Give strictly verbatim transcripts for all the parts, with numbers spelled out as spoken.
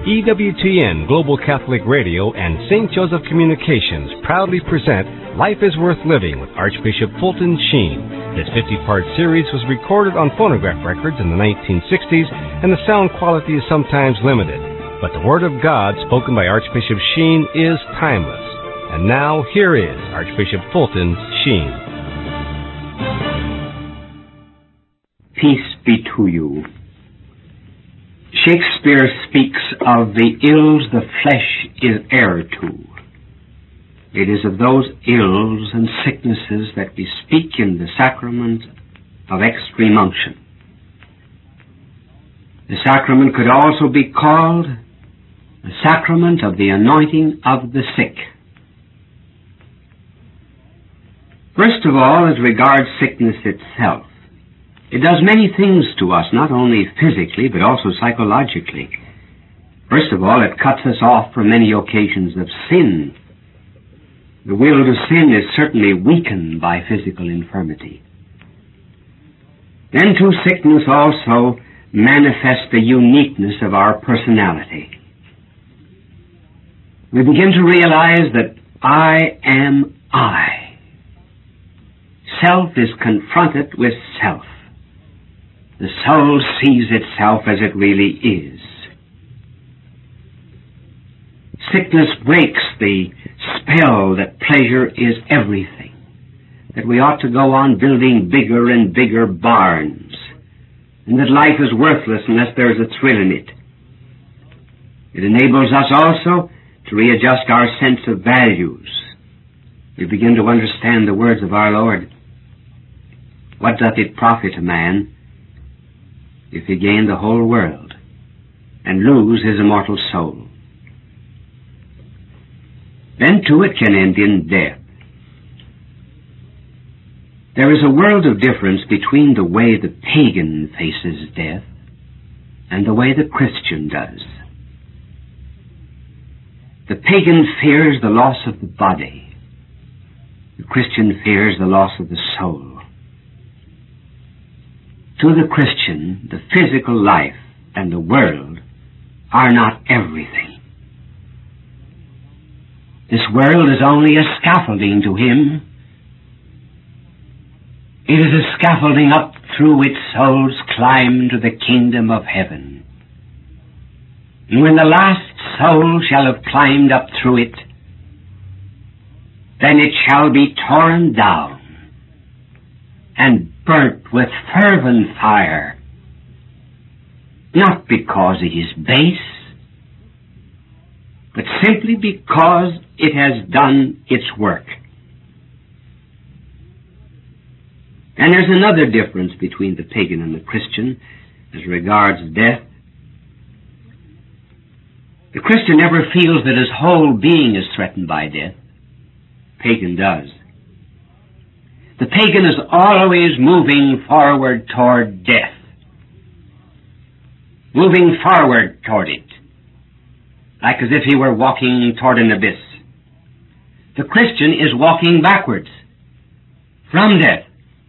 E W T N Global Catholic Radio and Saint Joseph Communications proudly present Life is Worth Living with Archbishop Fulton Sheen. This fifty-part series was recorded on phonograph records in the nineteen sixties, and the sound quality is sometimes limited. But the Word of God spoken by Archbishop Sheen is timeless. And now, here is Archbishop Fulton Sheen. Peace be to you. Shakespeare speaks of the ills the flesh is heir to. It is of those ills and sicknesses that we speak in the sacrament of extreme unction. The sacrament could also be called the sacrament of the anointing of the sick. First of all, as regards sickness itself, it does many things to us, not only physically, but also psychologically. First of all, it cuts us off from many occasions of sin. The will to sin is certainly weakened by physical infirmity. Then, too, sickness also manifests the uniqueness of our personality. We begin to realize that I am I. Self is confronted with self. The soul sees itself as it really is. Sickness breaks the spell that pleasure is everything, that we ought to go on building bigger and bigger barns, and that life is worthless unless there is a thrill in it. It enables us also to readjust our sense of values. We begin to understand the words of our Lord. What doth it profit a man if he gain the whole world and lose his immortal soul? Then, too, it can end in death. There is a world of difference between the way the pagan faces death and the way the Christian does. The pagan fears the loss of the body. The Christian fears the loss of the soul. To the Christian, the physical life and the world are not everything. This world is only a scaffolding to him. It is a scaffolding up through which souls climb to the kingdom of heaven. And when the last soul shall have climbed up through it, then it shall be torn down and burnt with fervent fire, not because it is base, but simply because it has done its work. And there's another difference between the pagan and the Christian as regards death. The Christian never feels that his whole being is threatened by death. Pagan does. The pagan is always moving forward toward death, moving forward toward it, like as if he were walking toward an abyss. The Christian is walking backwards from death.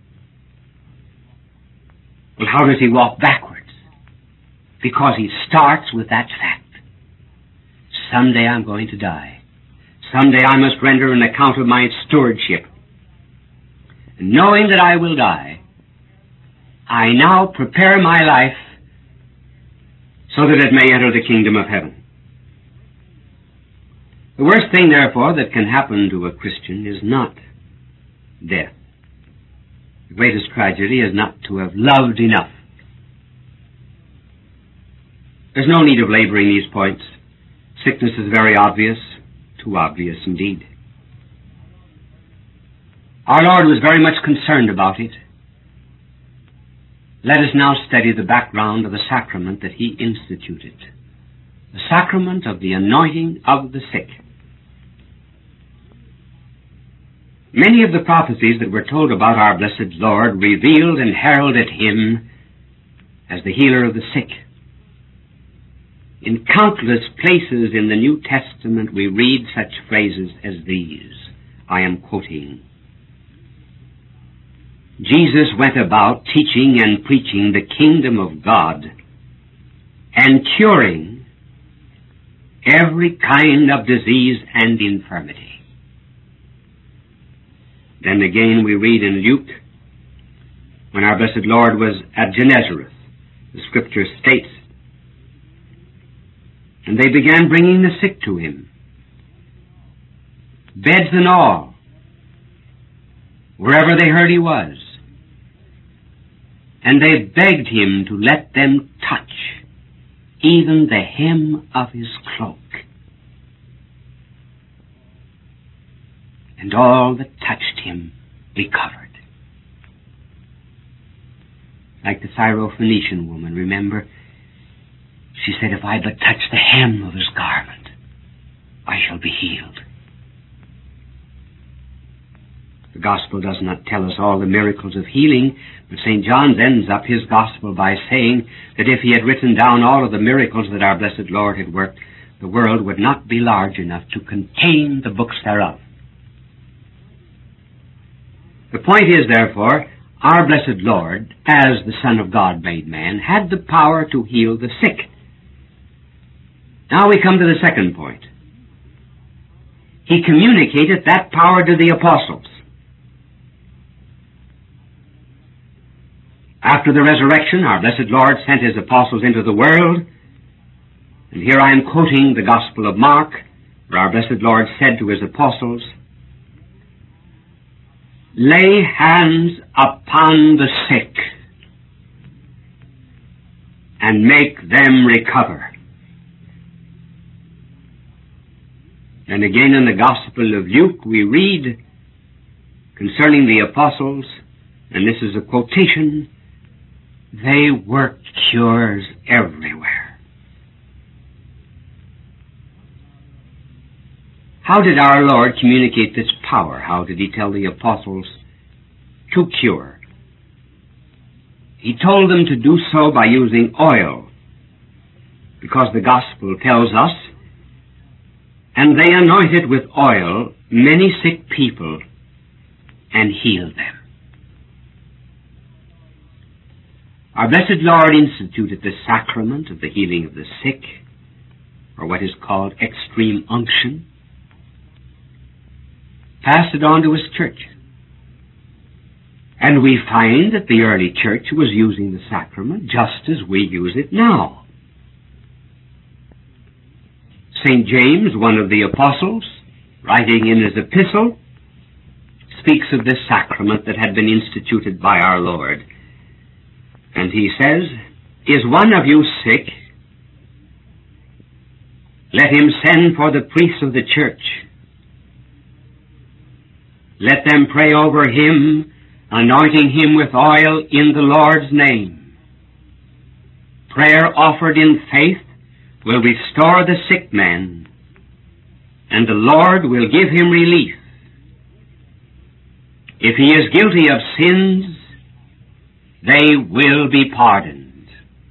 Well, how does he walk backwards? Because he starts with that fact. Someday I'm going to die. Someday I must render an account of my stewardship. And knowing that I will die, I now prepare my life so that it may enter the kingdom of heaven. The worst thing, therefore, that can happen to a Christian is not death. The greatest tragedy is not to have loved enough. There's no need of laboring these points. Sickness is very obvious, too obvious indeed. Our Lord was very much concerned about it. Let us now study the background of the sacrament that he instituted, the sacrament of the anointing of the sick. Many of the prophecies that were told about our blessed Lord revealed and heralded him as the healer of the sick. In countless places in the New Testament we read such phrases as these. I am quoting. Jesus went about teaching and preaching the kingdom of God and curing every kind of disease and infirmity. Then again we read in Luke, when our blessed Lord was at Gennesareth, the Scripture states, and they began bringing the sick to him, beds and all, wherever they heard he was. And they begged him to let them touch even the hem of his cloak. And all that touched him recovered. Like the Syrophoenician woman, remember? She said, if I but touch the hem of his garment, I shall be healed. The Gospel does not tell us all the miracles of healing, but Saint John ends up his Gospel by saying that if he had written down all of the miracles that our blessed Lord had worked, the world would not be large enough to contain the books thereof. The point is, therefore, our blessed Lord, as the Son of God made man, had the power to heal the sick. Now we come to the second point. He communicated that power to the apostles. After the resurrection, our blessed Lord sent his apostles into the world, and here I am quoting the Gospel of Mark, where our blessed Lord said to his apostles, lay hands upon the sick and make them recover. And again in the Gospel of Luke we read concerning the apostles, and this is a quotation, they worked cures everywhere. How did our Lord communicate this power? How did he tell the apostles to cure? He told them to do so by using oil, because the Gospel tells us, and they anointed with oil many sick people and healed them. Our blessed Lord instituted the sacrament of the healing of the sick, or what is called extreme unction, passed it on to his church. And we find that the early church was using the sacrament just as we use it now. Saint James, one of the apostles, writing in his epistle, speaks of this sacrament that had been instituted by our Lord. And he says, is one of you sick? Let him send for the priests of the church. Let them pray over him, anointing him with oil in the Lord's name. Prayer offered in faith will restore the sick man, and the Lord will give him relief. If he is guilty of sins, they will be pardoned.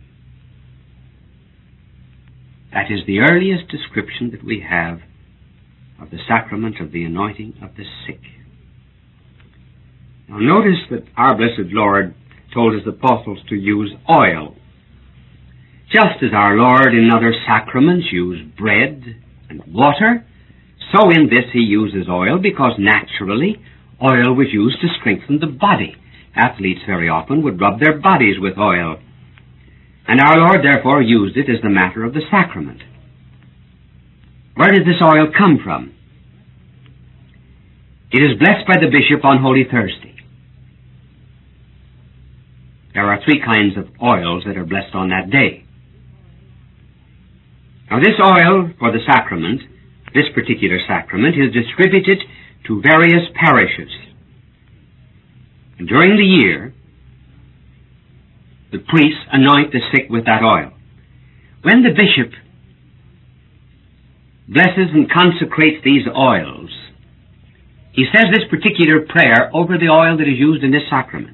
That is the earliest description that we have of the sacrament of the anointing of the sick. Now notice that our blessed Lord told his apostles to use oil, just as our Lord in other sacraments used bread and water. So in this he uses oil, because naturally oil was used to strengthen the body. Athletes very often would rub their bodies with oil. And our Lord therefore used it as the matter of the sacrament. Where did this oil come from? It is blessed by the bishop on Holy Thursday. There are three kinds of oils that are blessed on that day. Now this oil for the sacrament, this particular sacrament, is distributed to various parishes. And during the year, the priests anoint the sick with that oil. When the bishop blesses and consecrates these oils, he says this particular prayer over the oil that is used in this sacrament.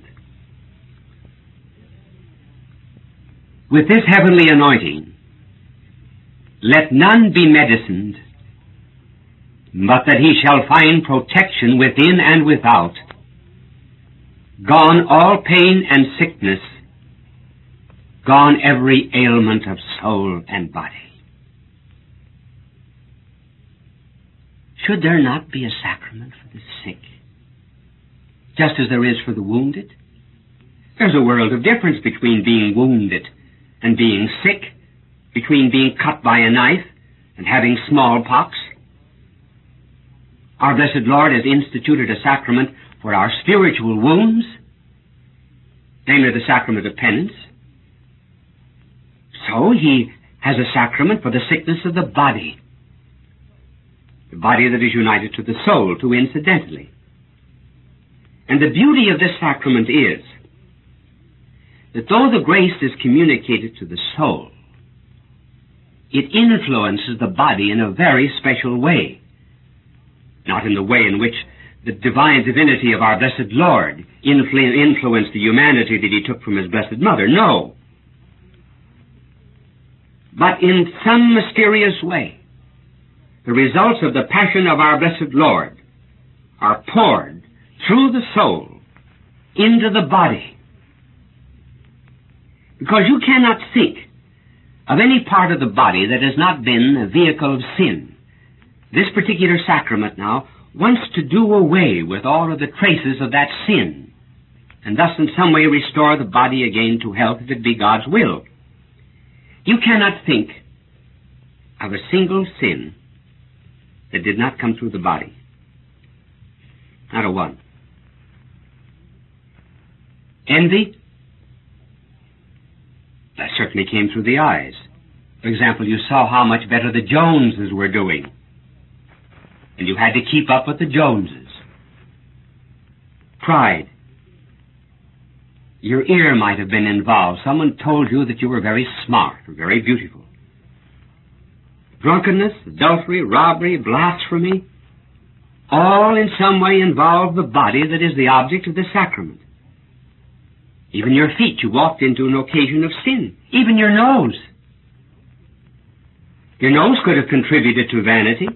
With this heavenly anointing, let none be medicined, but that he shall find protection within and without. Gone all pain and sickness, gone every ailment of soul and body. should there not be a sacrament for the sick, just as there is for the wounded? There's a world of difference between being wounded and being sick, between being cut by a knife and having smallpox. Our blessed Lord has instituted a sacrament for our spiritual wounds, namely the sacrament of penance. So he has a sacrament for the sickness of the body, the body that is united to the soul, too incidentally. And the beauty of this sacrament is that though the grace is communicated to the soul, it influences the body in a very special way. Not in the way in which the divine divinity of our blessed Lord influ- influenced the humanity that he took from his blessed mother. No. But in some mysterious way, the results of the passion of our blessed Lord are poured through the soul into the body. Because you cannot think of any part of the body that has not been a vehicle of sin. This particular sacrament now wants to do away with all of the traces of that sin, and thus in some way restore the body again to health if it be God's will. You cannot think of a single sin that did not come through the body. Not a one. Envy? That certainly came through the eyes. For example, you saw how much better the Joneses were doing, and you had to keep up with the Joneses. Pride. Your ear might have been involved. Someone told you that you were very smart or very beautiful. Drunkenness, adultery, robbery, blasphemy, all in some way involve the body that is the object of the sacrament. Even your feet, you walked into an occasion of sin. Even your nose. Your nose could have contributed to vanity.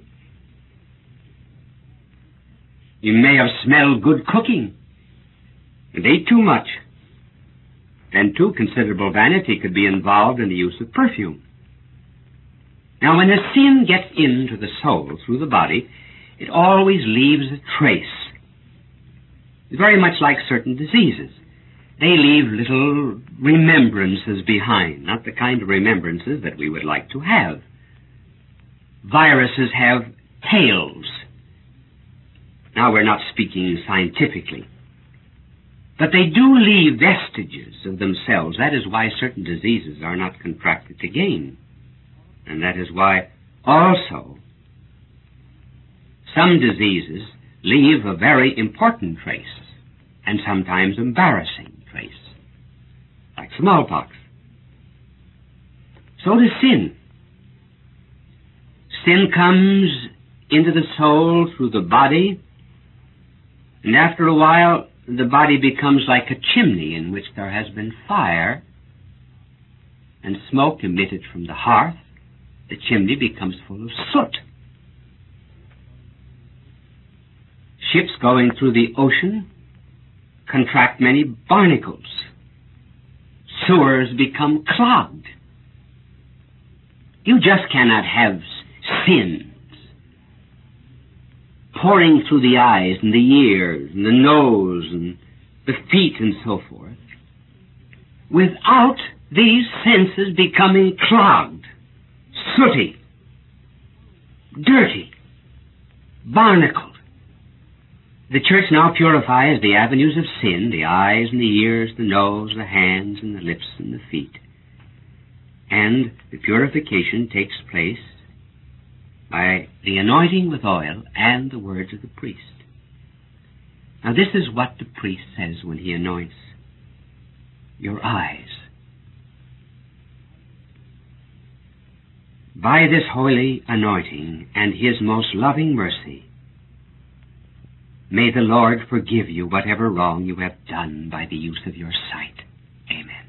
You may have smelled good cooking and ate too much. Then, too, considerable vanity could be involved in the use of perfume. Now, when a sin gets into the soul through the body, it always leaves a trace. It's very much like certain diseases. They leave little remembrances behind, not the kind of remembrances that we would like to have. Viruses have tails. Now, we're not speaking scientifically, but they do leave vestiges of themselves. That is why certain diseases are not contracted again. And that is why also some diseases leave a very important trace, and sometimes embarrassing trace, like smallpox. So does sin. Sin comes into the soul through the body, and after a while the body becomes like a chimney in which there has been fire and smoke emitted from the hearth. The chimney becomes full of soot. Ships going through the ocean contract many barnacles. Sewers become clogged. You just cannot have sins pouring through the eyes and the ears and the nose and the feet and so forth without these senses becoming clogged, sooty, dirty, barnacled. The Church now purifies the avenues of sin, the eyes and the ears, the nose, the hands and the lips and the feet. And the purification takes place by the anointing with oil and the words of the priest. Now this is what the priest says when he anoints your eyes. By this holy anointing and his most loving mercy, may the Lord forgive you whatever wrong you have done by the use of your sight. Amen.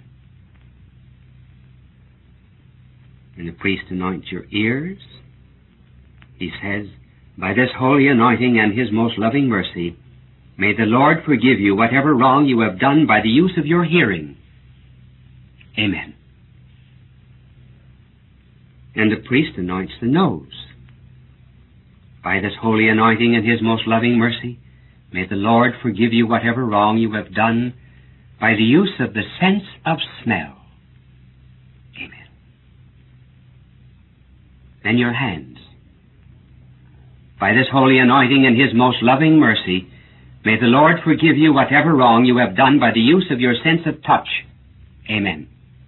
When the priest anoints your ears, he says, by this holy anointing and his most loving mercy, may the Lord forgive you whatever wrong you have done by the use of your hearing. Amen. And the priest anoints the nose. By this holy anointing and his most loving mercy, may the Lord forgive you whatever wrong you have done by the use of the sense of smell. Amen. Then your hands. By this holy anointing and his most loving mercy, may the Lord forgive you whatever wrong you have done by the use of your sense of touch. Amen.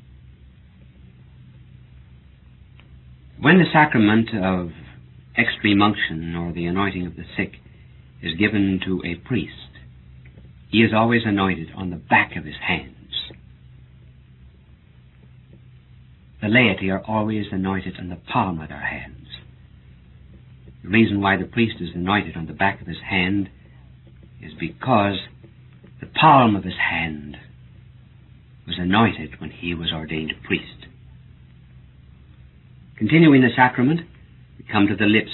When the sacrament of extreme unction, or the anointing of the sick, is given to a priest, he is always anointed on the back of his hands. The laity are always anointed on the palm of their hands. The reason why the priest is anointed on the back of his hand is because the palm of his hand was anointed when he was ordained a priest. Continuing the sacrament, we come to the lips.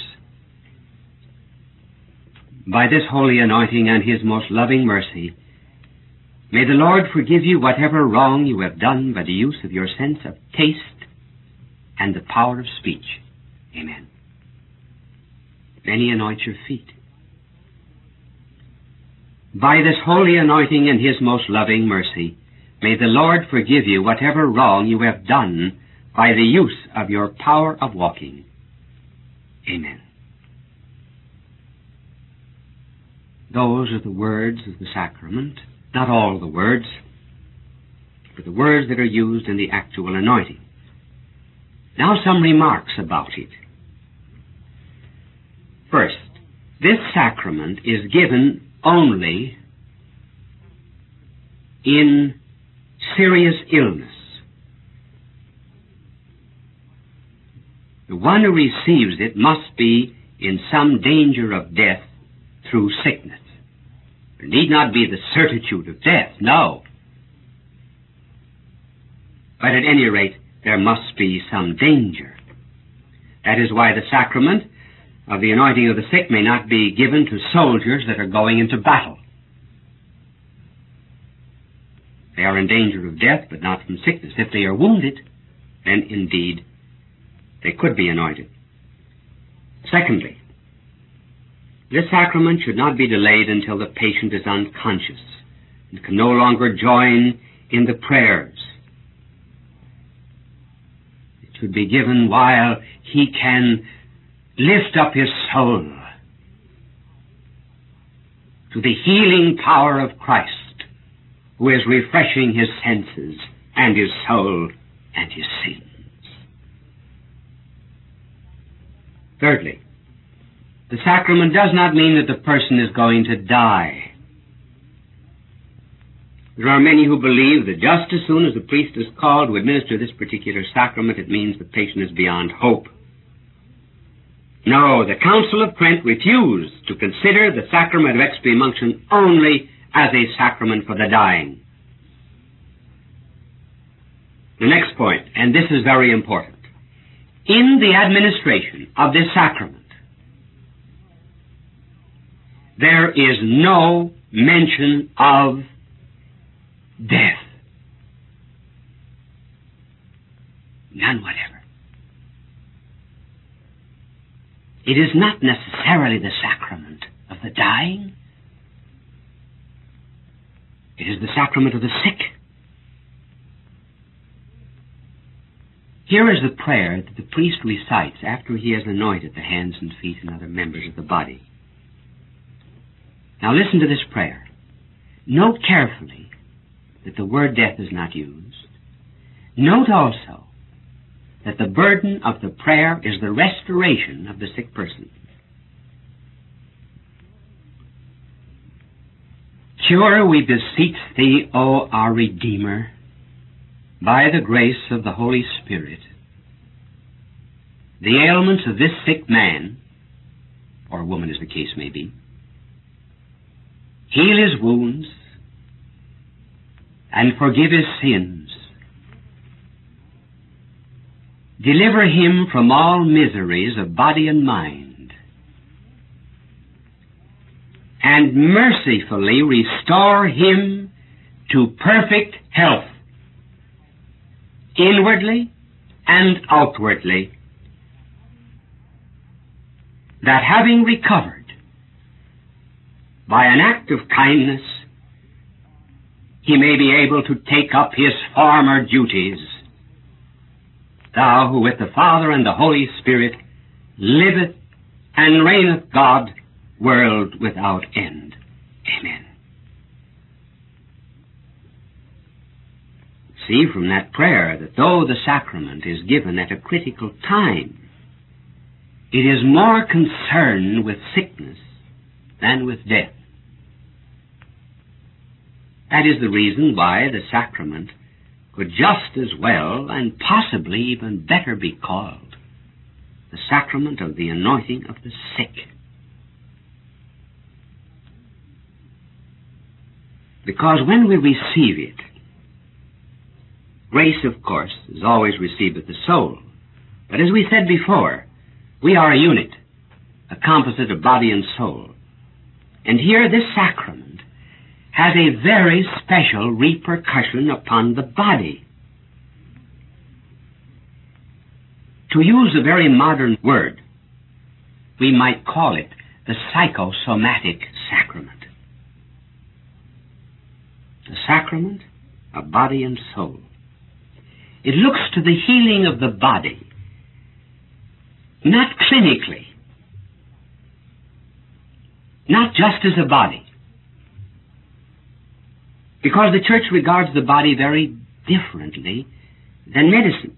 By this holy anointing and his most loving mercy, may the Lord forgive you whatever wrong you have done by the use of your sense of taste and the power of speech. Amen. Then he anoints your feet. By this holy anointing and his most loving mercy, may the Lord forgive you whatever wrong you have done by the use of your power of walking. Amen. Those are the words of the sacrament, not all the words, but the words that are used in the actual anointing. Now some remarks about it. First, this sacrament is given only in serious illness. The one who receives it must be in some danger of death through sickness. There need not be the certitude of death, no. But at any rate, there must be some danger. That is why the sacrament of the anointing of the sick may not be given to soldiers that are going into battle. They are in danger of death, but not from sickness. If they are wounded, then indeed they could be anointed. Secondly, this sacrament should not be delayed until the patient is unconscious and can no longer join in the prayers. It should be given while he can lift up his soul to the healing power of Christ, who is refreshing his senses and his soul and his sins. Thirdly, the sacrament does not mean that the person is going to die. There are many who believe that just as soon as the priest is called to administer this particular sacrament, it means the patient is beyond hope. No, the Council of Trent refused to consider the sacrament of extreme unction only as a sacrament for the dying. The next point, and this is very important. In the administration of this sacrament, there is no mention of death. None whatever. It is not necessarily the sacrament of the dying. It is the sacrament of the sick. Here is the prayer that the priest recites after he has anointed the hands and feet and other members of the body. Now listen to this prayer. Note carefully that the word death is not used. Note also that the burden of the prayer is the restoration of the sick person. Cure, we beseech thee, O our Redeemer, by the grace of the Holy Spirit, the ailments of this sick man, or woman as the case may be. Heal his wounds and forgive his sins. Deliver him from all miseries of body and mind, and mercifully restore him to perfect health, inwardly and outwardly, that having recovered by an act of kindness, he may be able to take up his former duties. Thou who with the Father and the Holy Spirit liveth and reigneth God, world without end. Amen. See from that prayer that though the sacrament is given at a critical time, it is more concerned with sickness than with death. That is the reason why the sacrament could just as well and possibly even better be called the sacrament of the anointing of the sick. Because when we receive it, grace, of course, is always received with the soul. But as we said before, we are a unit, a composite of body and soul. And here this sacrament has a very special repercussion upon the body. To use a very modern word, we might call it the psychosomatic sacrament. The sacrament of body and soul. It looks to the healing of the body, not clinically, not just as a body, because the Church regards the body very differently than medicine.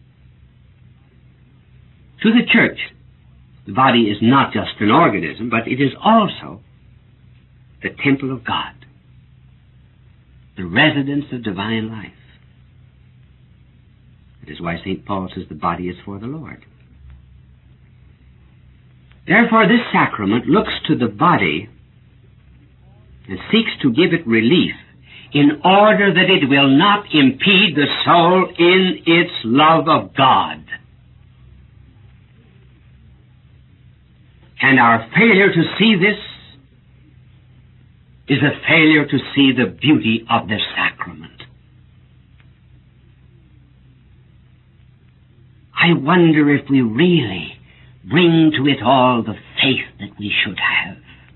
To the Church, the body is not just an organism, but it is also the temple of God, the residence of divine life. That is why Saint Paul says the body is for the Lord. Therefore, this sacrament looks to the body and seeks to give it relief in order that it will not impede the soul in its love of God. And our failure to see this is a failure to see the beauty of the sacrament. I wonder if we really bring to it all the faith that we should have.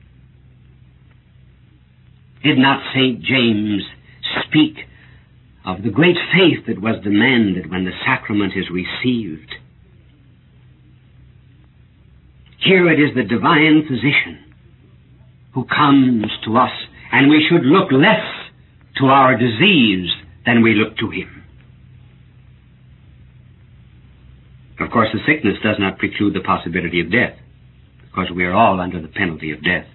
Did not Saint James speak of the great faith that was demanded when the sacrament is received? Here it is the divine physician who comes to us, and we should look less to our disease than we look to him. Of course, the sickness does not preclude the possibility of death, because we are all under the penalty of death.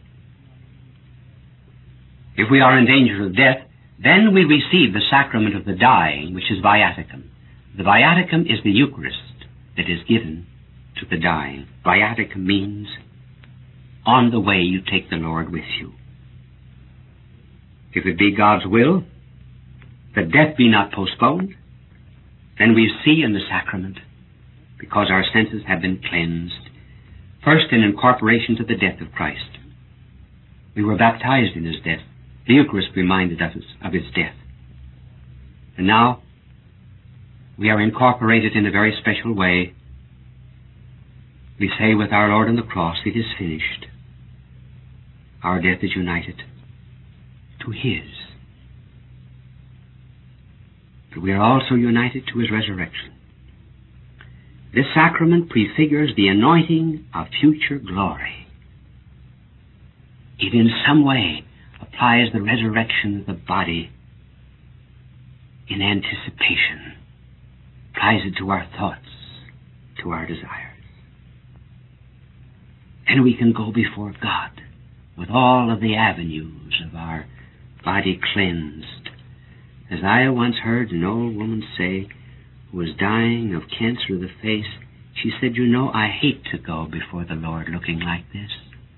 If we are in danger of death, then we receive the sacrament of the dying, which is viaticum. The viaticum is the Eucharist that is given to the dying. Viaticum means on the way you take the Lord with you. If it be God's will that death be not postponed, then we see in the sacrament, because our senses have been cleansed, first in incorporation to the death of Christ. We were baptized in his death. The Eucharist reminded us of his death. And now we are incorporated in a very special way. We say with our Lord on the cross, it is finished. Our death is united to his. But we are also united to his resurrection. This sacrament prefigures the anointing of future glory. It in some way applies the resurrection of the body in anticipation, applies it to our thoughts, to our desires. And we can go before God with all of the avenues of our body cleansed. As I once heard an old woman say, who was dying of cancer of the face, she said, "You know, I hate to go before the Lord looking like this.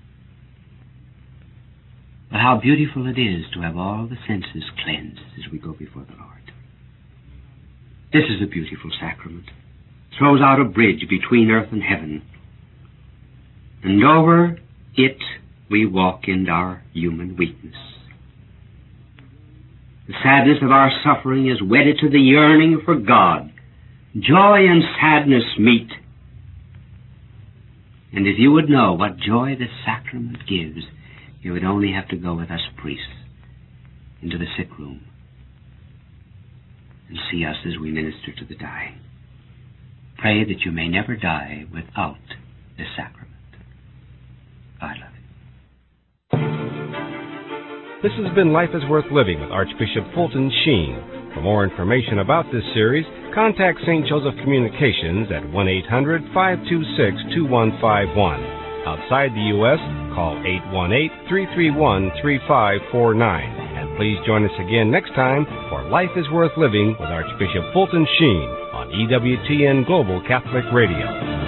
But how beautiful it is to have all the senses cleansed as we go before the Lord." This is a beautiful sacrament. It throws out a bridge between earth and heaven. And over it we walk in our human weakness. The sadness of our suffering is wedded to the yearning for God. Joy and sadness meet And if you would know what joy this sacrament gives, you would only have to go with us priests into the sick room and see us as we minister to the dying. Pray that you may never die without this sacrament. God love you. This has been Life is Worth Living with Archbishop Fulton Sheen. For more information about this series, contact Saint Joseph Communications at one eight hundred, five two six, two one five one. Outside the U S, call eight one eight, three three one, three five four nine. And please join us again next time for Life is Worth Living with Archbishop Fulton Sheen on E W T N Global Catholic Radio.